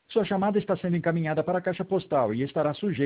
Sua chamada está sendo encaminhada para a caixa postal e estará sujeita